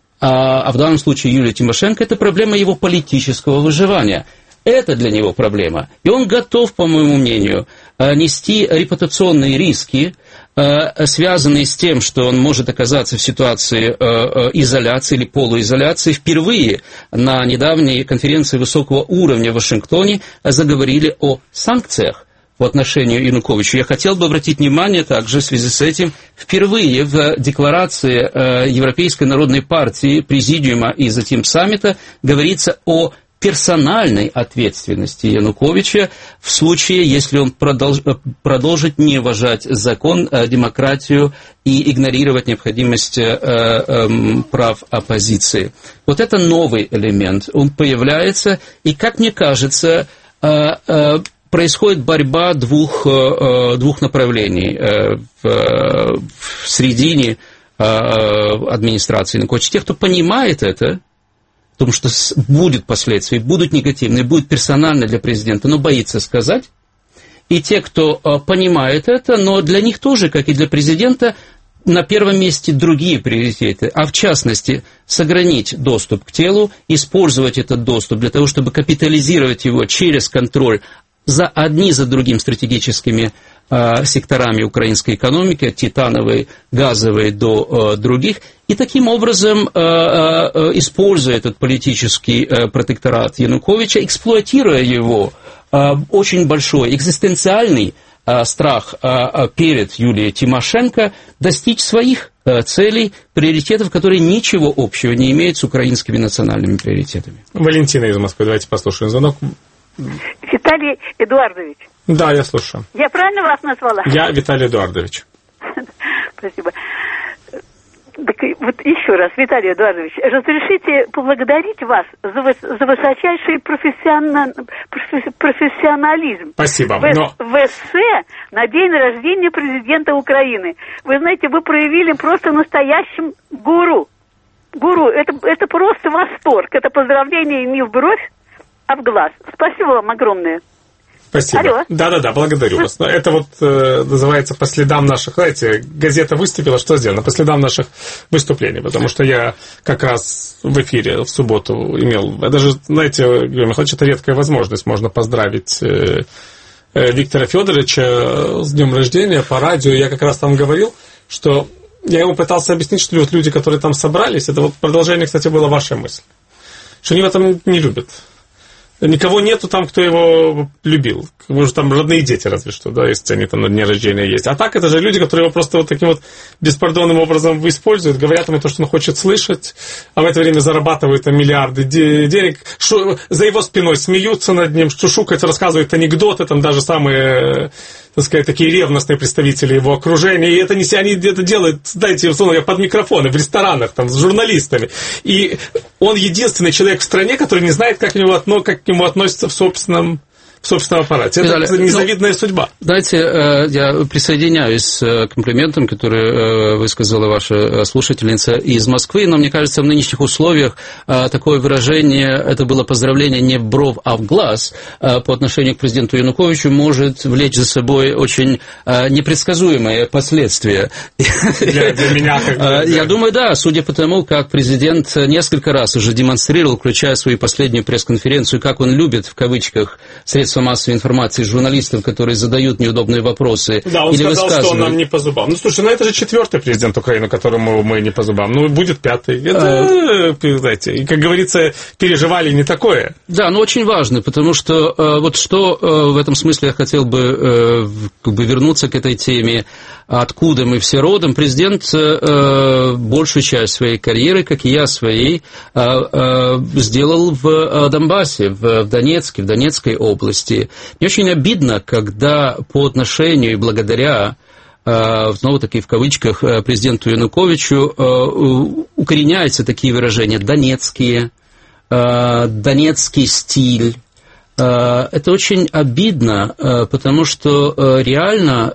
а в данном случае Юлия Тимошенко, это проблема его политического выживания. Это для него проблема. И он готов, по моему мнению, нести репутационные риски, связанные с тем, что он может оказаться в ситуации изоляции или полуизоляции. Впервые на недавней конференции высокого уровня в Вашингтоне заговорили о санкциях по отношению Януковича. Я хотел бы обратить внимание также в связи с этим, впервые в декларации Европейской народной партии, президиума и затем саммита говорится о персональной ответственности Януковича в случае, если он продолж, продолжит не уважать закон, демократию и игнорировать необходимость э, э, прав оппозиции. Вот это новый элемент. Он появляется, и, как мне кажется, э, э, происходит борьба двух, э, двух направлений э, в, э, в середине э, администрации Януковича. Те, кто понимает это, потому что будут последствия, будут негативные, будет персонально для президента, но боится сказать. И те, кто понимает это, но для них тоже, как и для президента, на первом месте другие приоритеты, а в частности, сохранить доступ к телу, использовать этот доступ для того, чтобы капитализировать его через контроль за одни за другим стратегическими э, секторами украинской экономики, от титановой, газовой до э, других, и таким образом, э, э, используя этот политический э, протекторат Януковича, эксплуатируя его, э, очень большой экзистенциальный э, страх э, перед Юлией Тимошенко, достичь своих э, целей, приоритетов, которые ничего общего не имеют с украинскими национальными приоритетами. Валентина из Москвы, давайте послушаем звонок. Виталий Эдуардович. Да, я слушаю. Я правильно вас назвала? Я Виталий Эдуардович. Спасибо. Так вот еще раз, Виталий Эдуардович, разрешите поблагодарить вас за, за высочайший профессионал, профессионализм. Спасибо. В, но... в эссе на день рождения президента Украины. Вы знаете, вы проявили просто настоящим гуру. Гуру, это, это просто восторг. Это поздравление не в бровь, а в глаз. Спасибо вам огромное. Спасибо. Алло. Да-да-да, благодарю вас. Это вот э, называется по следам наших, знаете, газета выступила, что сделано? По следам наших выступлений, потому что я как раз в эфире в субботу имел, даже, знаете, Георгий Михайлович, это редкая возможность, можно поздравить э, э, Виктора Федоровича с днем рождения по радио. Я как раз там говорил, что я ему пытался объяснить, что вот люди, которые там собрались, это вот продолжение, кстати, было вашей мысли, что они в этом не любят. Никого нету там, кто его любил. Может, там родные дети разве что, да, если они там на дне рождения есть. А так, это же люди, которые его просто вот таким вот беспардонным образом используют, говорят ему то, что он хочет слышать, а в это время зарабатывают там миллиарды денег, шу, за его спиной смеются над ним, шушукаются, рассказывают анекдоты, там даже самые, так сказать, такие ревностные представители его окружения, и это не они это делают, знаете, условно говоря, под микрофоны, в ресторанах, там, с журналистами. И он единственный человек в стране, который не знает, как к нему, отно, как к нему относятся в собственном, в собственном аппарате. Это Виталий, незавидная ну, судьба. Знаете, я присоединяюсь к комплиментам, которые высказала ваша слушательница из Москвы, но мне кажется, в нынешних условиях такое выражение, это было поздравление не в бровь, а в глаз по отношению к президенту Януковичу, может влечь за собой очень непредсказуемые последствия. Для, для меня как бы, Я думаю, да, судя по тому, как президент несколько раз уже демонстрировал, включая свою последнюю пресс-конференцию, как он любит, в кавычках, средства массовой информации, журналистов, которые задают неудобные вопросы. Да, он или сказал, что он нам не по зубам. Ну, слушай, ну это же четвертый президент Украины, которому мы не по зубам. Ну, будет пятый. Это, а... знаете, и, как говорится, переживали не такое. Да, но очень важно, потому что вот что в этом смысле я хотел бы как бы вернуться к этой теме, откуда мы все родом. Президент большую часть своей карьеры, как и я своей, сделал в Донбассе, в Донецке, в Донецкой области. Мне очень обидно, когда по отношению и благодаря, снова-таки в кавычках, президенту Януковичу укореняются такие выражения «донецкие», «донецкий стиль». Это очень обидно, потому что реально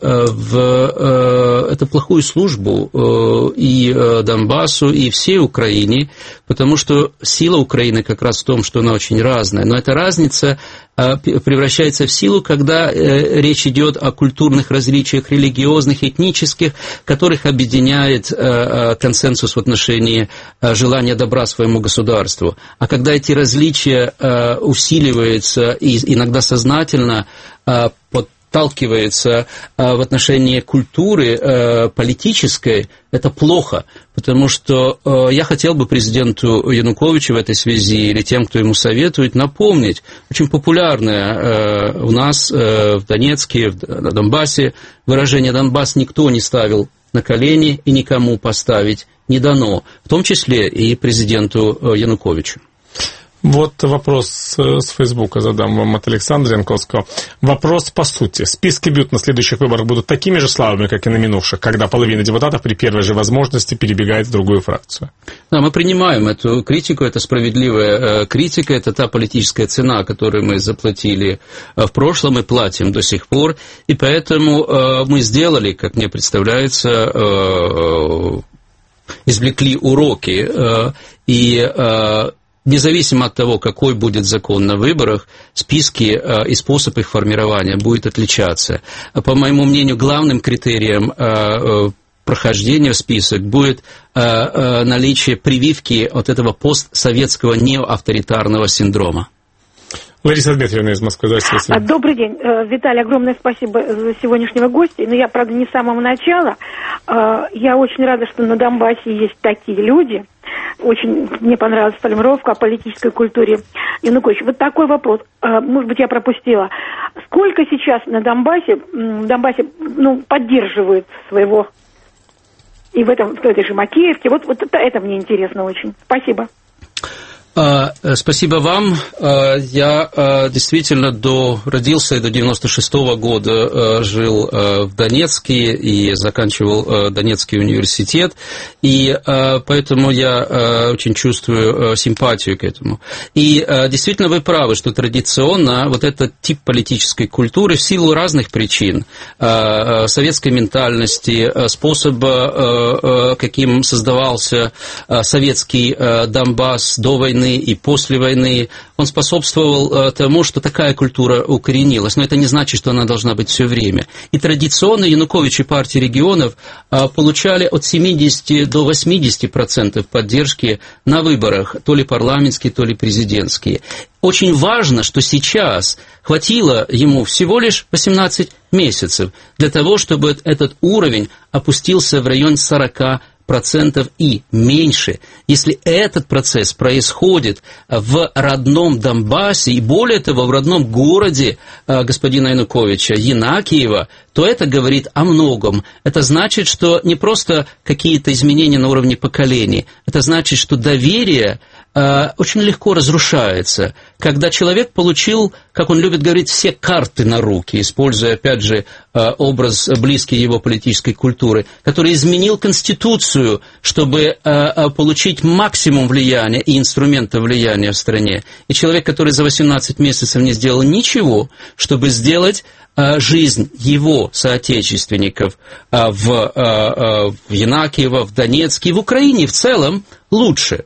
в это плохую службу и Донбассу, и всей Украине, потому что сила Украины как раз в том, что она очень разная, но эта разница превращается в силу, когда речь идет о культурных различиях, религиозных, этнических, которых объединяет консенсус в отношении желания добра своему государству. А когда эти различия усиливаются и иногда сознательно подталкивается в отношении культуры политической, это плохо, потому что я хотел бы президенту Януковичу в этой связи или тем, кто ему советует, напомнить, очень популярное у нас в Донецке, в Донбассе выражение «Донбасс» никто не ставил на колени и никому поставить не дано, в том числе и президенту Януковичу. Вот вопрос с Фейсбука задам вам от Александра Янковского. Вопрос по сути. Списки бют на следующих выборах будут такими же слабыми, как и на минувших, когда половина депутатов при первой же возможности перебегает в другую фракцию? Да, мы принимаем эту критику, это справедливая критика, это та политическая цена, которую мы заплатили в прошлом и платим до сих пор, и поэтому мы сделали, как мне представляется, извлекли уроки, и независимо от того, какой будет закон на выборах, списки и способ их формирования будет отличаться. По моему мнению, главным критерием прохождения в список будет наличие прививки от этого постсоветского неоавторитарного синдрома. Лариса Дмитриевна из Москвы. Здравствуйте. Добрый день. Виталий, огромное спасибо за сегодняшнего гостя. Но я, правда, не с самого начала. Я очень рада, что на Донбассе есть такие люди. Очень мне понравилась формулировка о политической культуре Януковича. Вот такой вопрос. Может быть, я пропустила. Сколько сейчас на Донбассе, в Донбассе ну, поддерживают своего... И в, этом, в этой же Макеевке. Вот, вот это, это мне интересно очень. Спасибо. Спасибо вам. Я действительно до, родился и до девяносто шестого года жил в Донецке и заканчивал Донецкий университет, и поэтому я очень чувствую симпатию к этому. И действительно вы правы, что традиционно вот этот тип политической культуры в силу разных причин, советской ментальности, способа, каким создавался советский Донбасс до войны, и после войны, он способствовал тому, что такая культура укоренилась. Но это не значит, что она должна быть все время. И традиционно Янукович и партии регионов получали от семидесяти до восьмидесяти процентов поддержки на выборах, то ли парламентские, то ли президентские. Очень важно, что сейчас хватило ему всего лишь восемнадцать месяцев для того, чтобы этот уровень опустился в район сорока процентов и меньше. Если этот процесс происходит в родном Донбассе и, более того, в родном городе господина Януковича, Янакиева, то это говорит о многом. Это значит, что не просто какие-то изменения на уровне поколений, это значит, что доверие очень легко разрушается, когда человек получил, как он любит говорить, все карты на руки, используя, опять же, образ близкий его политической культуры, который изменил Конституцию, чтобы получить максимум влияния и инструмента влияния в стране. И человек, который за восемнадцать месяцев не сделал ничего, чтобы сделать жизнь его соотечественников в, в Янакиево, в Донецке и в Украине в целом лучше.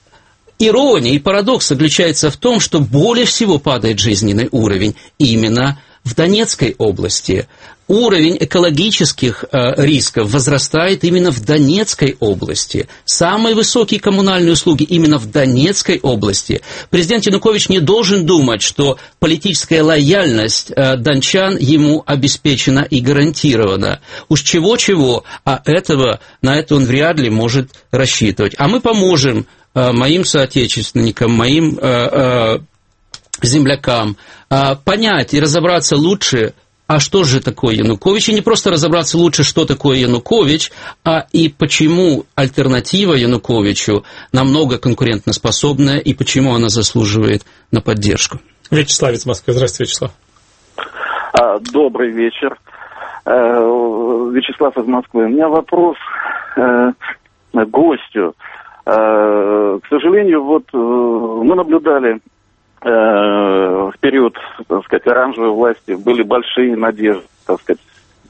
Ирония и парадокс заключается в том, что более всего падает жизненный уровень именно в Донецкой области. Уровень экологических э, рисков возрастает именно в Донецкой области. Самые высокие коммунальные услуги именно в Донецкой области. Президент Янукович не должен думать, что политическая лояльность э, дончан ему обеспечена и гарантирована. Уж чего-чего, а этого, на это он вряд ли может рассчитывать. А мы поможем э, моим соотечественникам, моим э, э, землякам э, понять и разобраться лучше, а что же такое Янукович, и не просто разобраться лучше, что такое Янукович, а и почему альтернатива Януковичу намного конкурентоспособная, и почему она заслуживает на поддержку. Вячеслав из Москвы. Здравствуйте, Вячеслав. Добрый вечер. Вячеслав из Москвы. У меня вопрос к гостю. К сожалению, вот мы наблюдали в период, так сказать, оранжевой власти были большие надежды, так сказать.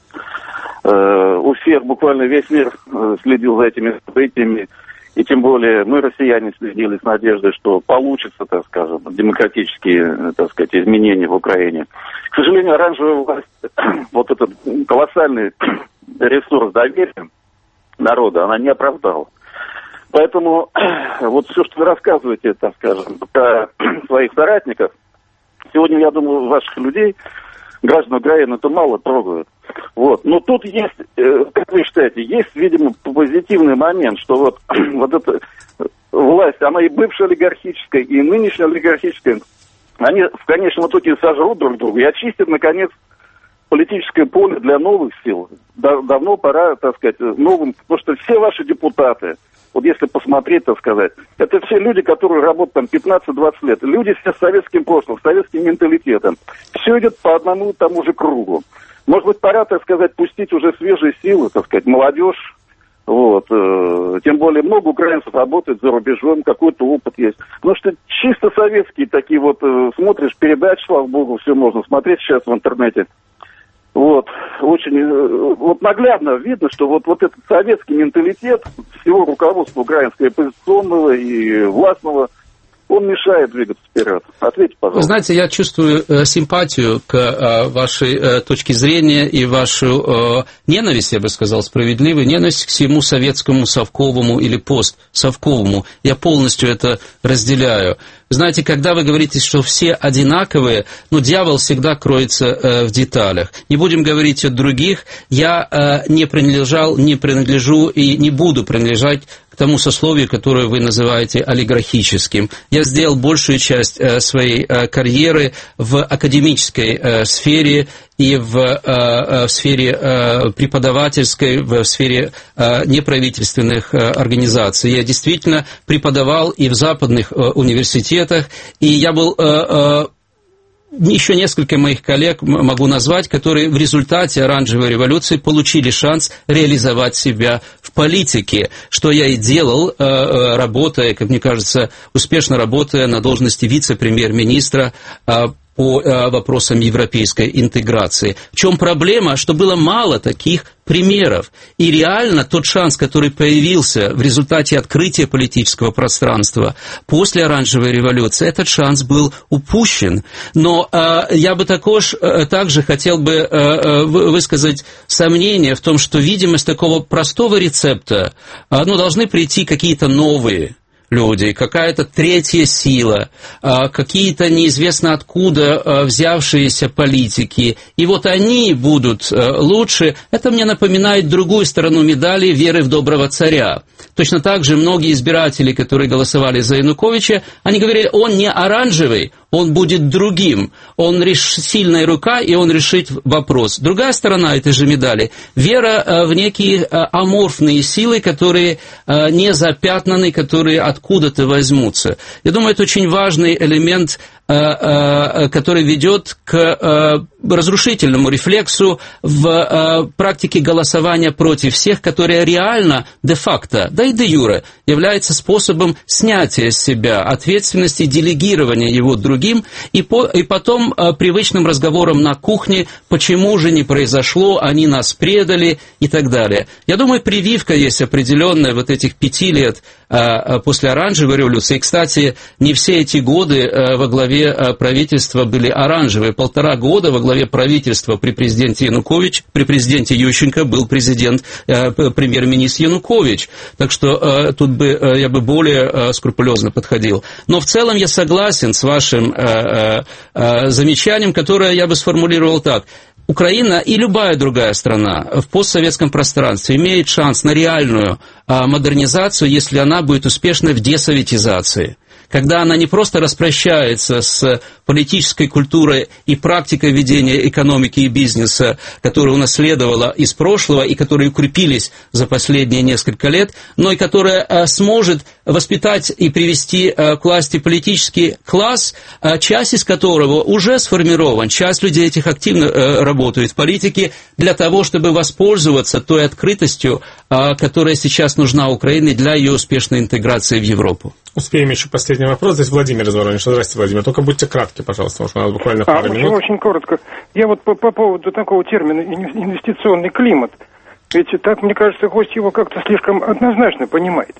У всех, буквально весь мир следил за этими событиями, и тем более мы, россияне, следили с надеждой, что получится, так скажем, демократические, так сказать, изменения в Украине. К сожалению, оранжевая власть, вот этот колоссальный ресурс доверия народа, она не оправдала. Поэтому вот все, что вы рассказываете, так скажем, про своих соратников, сегодня, я думаю, ваших людей, граждан Украины, это мало трогают. Вот. Но тут есть, как вы считаете, есть, видимо, позитивный момент, что вот, вот эта власть, она и бывшая олигархическая, и нынешняя олигархическая, они в конечном итоге сожрут друг друга и очистят, наконец, политическое поле для новых сил. Давно пора, так сказать, новым, потому что все ваши депутаты, вот если посмотреть, так сказать, это все люди, которые работают там пятнадцать-двадцать лет. Люди все с советским прошлым, с советским менталитетом. Все идет по одному и тому же кругу. Может быть, пора, так сказать, пустить уже свежие силы, так сказать, молодежь. Вот. Тем более много украинцев работает за рубежом, какой-то опыт есть. Потому что чисто советские такие вот, смотришь передачи, слава богу, все можно смотреть сейчас в интернете. Вот. Очень вот наглядно видно, что вот, вот этот советский менталитет всего руководства украинского оппозиционного и властного, он мешает двигаться вперед. Ответьте, пожалуйста. Вы знаете, я чувствую э, симпатию к э, вашей э, точке зрения и вашу э, ненависть, я бы сказал, справедливую ненависть к всему советскому, совковому или постсовковому. Я полностью это разделяю. Знаете, когда вы говорите, что все одинаковые, ну, дьявол всегда кроется э, в деталях. Не будем говорить о других. Я э, не принадлежал, не принадлежу и не буду принадлежать к тому сословию, которое вы называете олигархическим. Я сделал большую часть э, своей э, карьеры в академической э, сфере и в, э, в сфере э, преподавательской, в сфере э, неправительственных э, организаций. Я действительно преподавал и в западных э, университетах, и я был... Э, э, Еще несколько моих коллег могу назвать, которые в результате оранжевой революции получили шанс реализовать себя в политике, что я и делал, работая, как мне кажется, успешно работая на должности вице-премьер-министра по вопросам европейской интеграции. В чем проблема? Что было мало таких примеров. И реально тот шанс, который появился в результате открытия политического пространства после оранжевой революции, этот шанс был упущен. Но э, я бы також, э, также хотел бы э, высказать сомнение в том, что видимость такого простого рецепта, э, ну, должны прийти какие-то новые люди, какая-то третья сила, какие-то неизвестно откуда взявшиеся политики, и вот они будут лучше. Это мне напоминает другую сторону медали веры в доброго царя. Точно так же многие избиратели, которые голосовали за Януковича, они говорили, он не оранжевый, он будет другим, он реш... сильная рука, и он решит вопрос. Другая сторона этой же медали – вера в некие аморфные силы, которые не запятнаны, которые откуда-то возьмутся. Я думаю, это очень важный элемент, который ведет к разрушительному рефлексу в практике голосования против всех, которая реально, де-факто, да и де-юре, является способом снятия с себя ответственности, делегирования его другим, и, по, и потом привычным разговором на кухне, почему же не произошло, они нас предали и так далее. Я думаю, прививка есть определенная вот этих пяти лет после оранжевой революции. И, кстати, не все эти годы во главе правительства были оранжевые. Полтора года во главе правительства при президенте Янукович, при президенте Ющенко был президент, премьер-министр Янукович. Так что тут бы я бы более скрупулезно подходил. Но в целом я согласен с вашим замечанием, которое я бы сформулировал так. Украина и любая другая страна в постсоветском пространстве имеет шанс на реальную модернизацию, если она будет успешной в десоветизации. Когда она не просто распрощается с политической культурой и практикой ведения экономики и бизнеса, которая унаследовала из прошлого и которые укрепились за последние несколько лет, но и которая сможет воспитать и привести к власти политический класс, часть из которого уже сформирован, часть людей этих активно работает в политике для того, чтобы воспользоваться той открытостью, которая сейчас нужна Украине для ее успешной интеграции в Европу. Успеем еще последний вопрос. Здесь Владимир из Воронежа. Здравствуйте, Владимир. Только будьте кратки, пожалуйста, может, у нас буквально пару а, минут. Очень, очень коротко. Я вот по, по поводу такого термина инвестиционный климат. Ведь так, мне кажется, гость его как-то слишком однозначно понимает.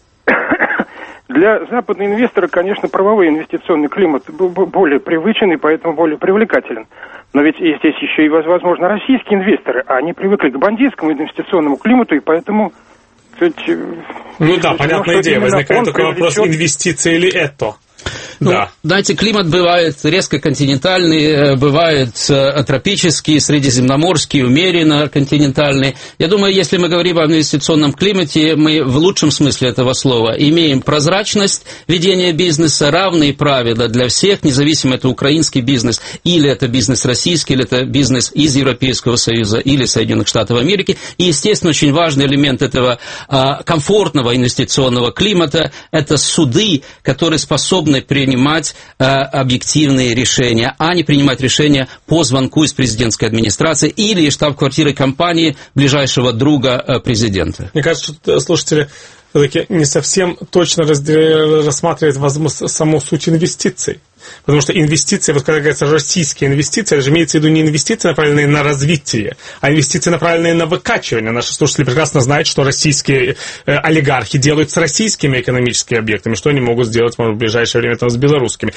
Для западного инвестора, конечно, правовой инвестиционный климат более привычен и поэтому более привлекателен. Но ведь и здесь еще и, возможно, российские инвесторы, а они привыкли к бандитскому инвестиционному климату, и поэтому... Ну да, понятная идея. Возникает такой вопрос, инвестиции или это? Ну, да. Знаете, климат бывает резко континентальный, бывает тропический, средиземноморский, умеренно континентальный. Я думаю, если мы говорим о инвестиционном климате, мы в лучшем смысле этого слова имеем прозрачность ведения бизнеса, равные правила для всех, независимо, это украинский бизнес, или это бизнес российский, или это бизнес из Европейского Союза, или Соединенных Штатов Америки. И, естественно, очень важный элемент этого а, комфортного инвестиционного климата – это суды, которые способны принимать а, объективные решения, а не принимать решения по звонку из президентской администрации или из штаб-квартиры компании ближайшего друга а, президента. Мне кажется, что слушатели все-таки не совсем точно рассматривают возможно, саму суть инвестиций. Потому что инвестиции, вот когда говорится российские инвестиции, это же имеется в виду не инвестиции, направленные на развитие, а инвестиции, направленные на выкачивание. Наши слушатели прекрасно знают, что российские э, олигархи делают с российскими экономическими объектами, что они могут сделать, может, в ближайшее время там, с белорусскими.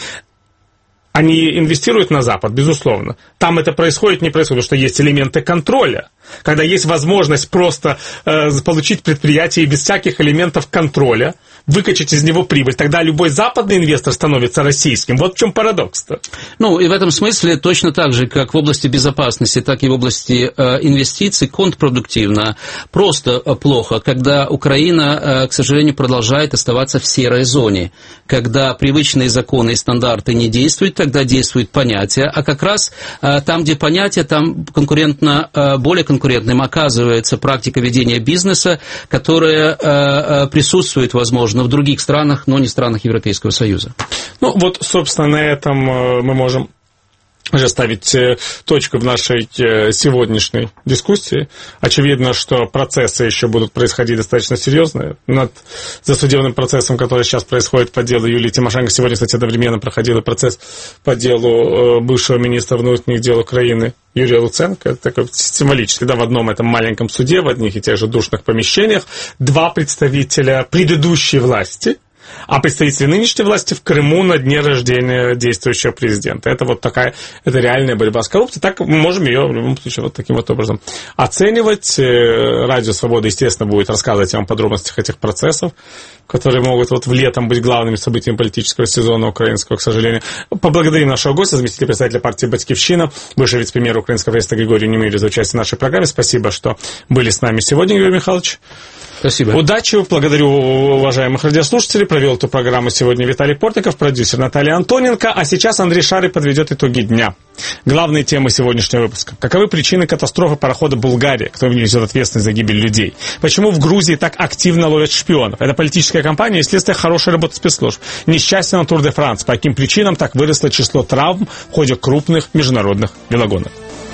Они инвестируют на Запад, безусловно. Там это происходит, не происходит, потому что есть элементы контроля. Когда есть возможность просто э, получить предприятие без всяких элементов контроля, выкачать из него прибыль, тогда любой западный инвестор становится российским. Вот в чем парадокс-то. Ну, и в этом смысле точно так же, как в области безопасности, так и в области э, инвестиций, контрпродуктивно, просто плохо, когда Украина, э, к сожалению, продолжает оставаться в серой зоне, когда привычные законы и стандарты не действуют, тогда действуют понятия, а как раз э, там, где понятия, там конкурентно, э, более конкурентным оказывается практика ведения бизнеса, которая э, присутствует, возможно, в других странах, но не странах Европейского Союза. Ну, вот, собственно, на этом мы можем уже ставить точку в нашей сегодняшней дискуссии. Очевидно, что процессы еще будут происходить достаточно серьезные. Над засудебным процессом, который сейчас происходит по делу Юлии Тимошенко, сегодня, кстати, одновременно проходил процесс по делу бывшего министра внутренних дел Украины Юрия Луценко. Это такой символический, да, в одном этом маленьком суде, в одних и тех же душных помещениях, два представителя предыдущей власти, а представители нынешней власти в Крыму на дне рождения действующего президента. Это вот такая, это реальная борьба с коррупцией. Так мы можем ее в любом случае вот таким вот образом оценивать. Радио Свобода, естественно, будет рассказывать вам о подробностях этих процессов, которые могут вот в летом быть главными событиями политического сезона украинского, к сожалению. Поблагодарим нашего гостя, заместителя председателя партии «Батькивщина», бывший вице-премьер украинского правительства Григория Немиря за участие в нашей программе. Спасибо, что были с нами сегодня, Григорий Михайлович. Спасибо. Удачи, благодарю уважаемых радиослушателей. Провел эту программу сегодня Виталий Портников, продюсер Наталья Антоненко, а сейчас Андрей Шарый подведет итоги дня. Главные темы сегодняшнего выпуска. Каковы причины катастрофы парохода «Булгария»? Кто несет ответственность за гибель людей? Почему в Грузии так активно ловят шпионов? Это политическая кампания и следствие хорошей работы спецслужб. Несчастье на Тур де Франс. По каким причинам так выросло число травм в ходе крупных международных велогонок?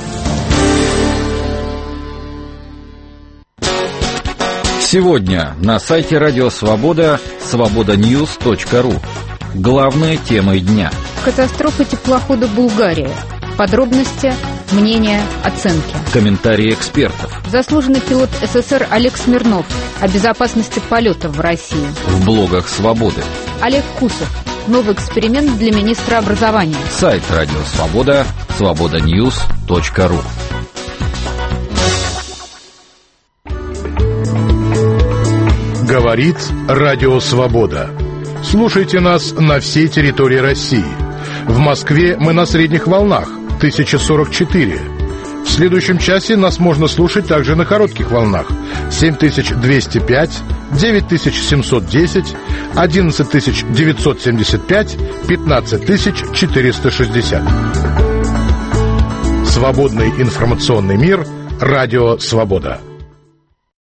Сегодня на сайте Радио Свобода свобода ньюс точка ру. Главные темы дня. Катастрофа теплохода «Булгария». Подробности, мнения, оценки. Комментарии экспертов. Заслуженный пилот СССР Олег Смирнов о безопасности полетов в России. В блогах Свободы. Олег Кусов. Новый эксперимент для министра образования. Сайт Радио Свобода свобода ньюс точка ру. Говорит Радио Свобода. Слушайте нас на всей территории России. В Москве мы на средних волнах тысяча сорок четыре. В следующем часе нас можно слушать также на коротких волнах семь тысяч двести пять, девять тысяч семьсот десять, одиннадцать тысяч девятьсот семьдесят пять, пятнадцать тысяч четыреста шестьдесят. Свободный информационный мир. Радио Свобода.